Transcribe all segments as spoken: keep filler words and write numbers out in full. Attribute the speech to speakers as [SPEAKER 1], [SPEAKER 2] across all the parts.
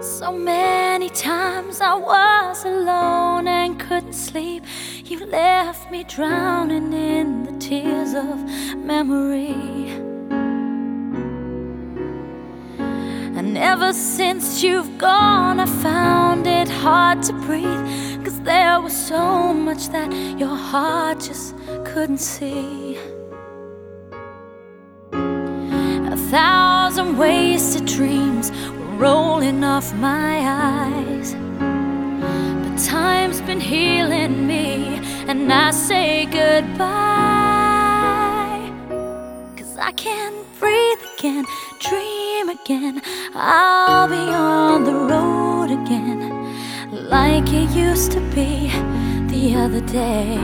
[SPEAKER 1] So many times I was alone and couldn't sleep. You left me drowning in the tears of memory. And ever since you've gone, I found it hard to breathe, 'cause there was so much that your heart just couldn't see. A thousand wasted dreams were rolling off my eyes, but time's been healing me, and I say goodbye. 'Cause I can't breathe again, dream again. I'll be on the road again, like it used to be the other day.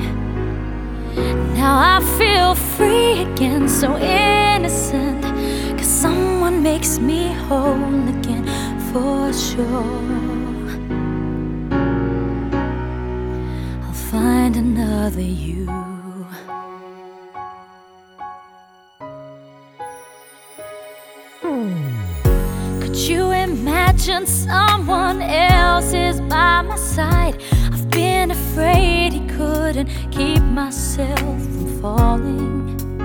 [SPEAKER 1] Now I feel free again, so innocent, 'cause someone makes me whole again for sure. I'll find another you. Could you imagine someone else is by my side? I've been afraid he couldn't keep myself from falling.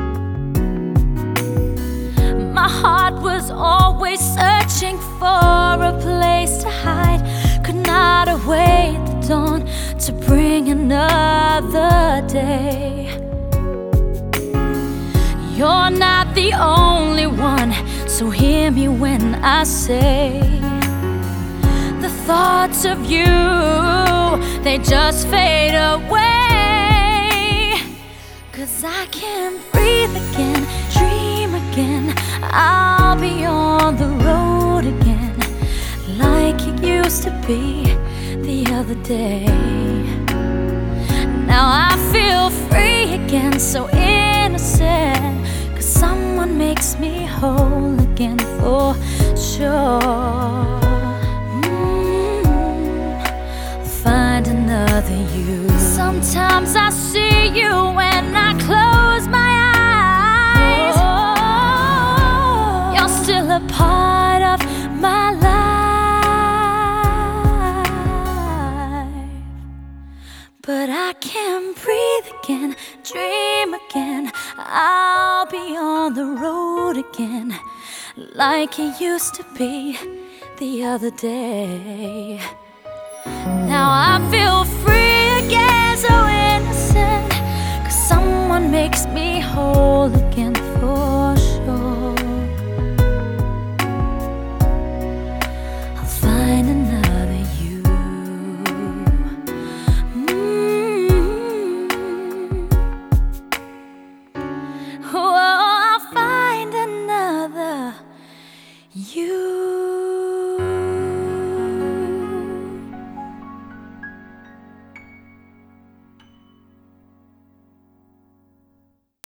[SPEAKER 1] My heart was always searching for a place to hide. Could not await the dawn to bring another day. You're not the only one, so hear me when I say the thoughts of you, they just fade away. 'Cause I can't breathe again, dream again. I'll be on the road again, like it used to be the other day. Now I feel free again, so innocent, 'cause someone makes me whole again for sure. Mm, find another you. Sometimes I see you when I close my eyes. You're still a part of my life, but I can't breathe again, dream again. I'll be on the road again, like it used to be the other day. Now I feel free again, so innocent, 'cause someone makes me whole again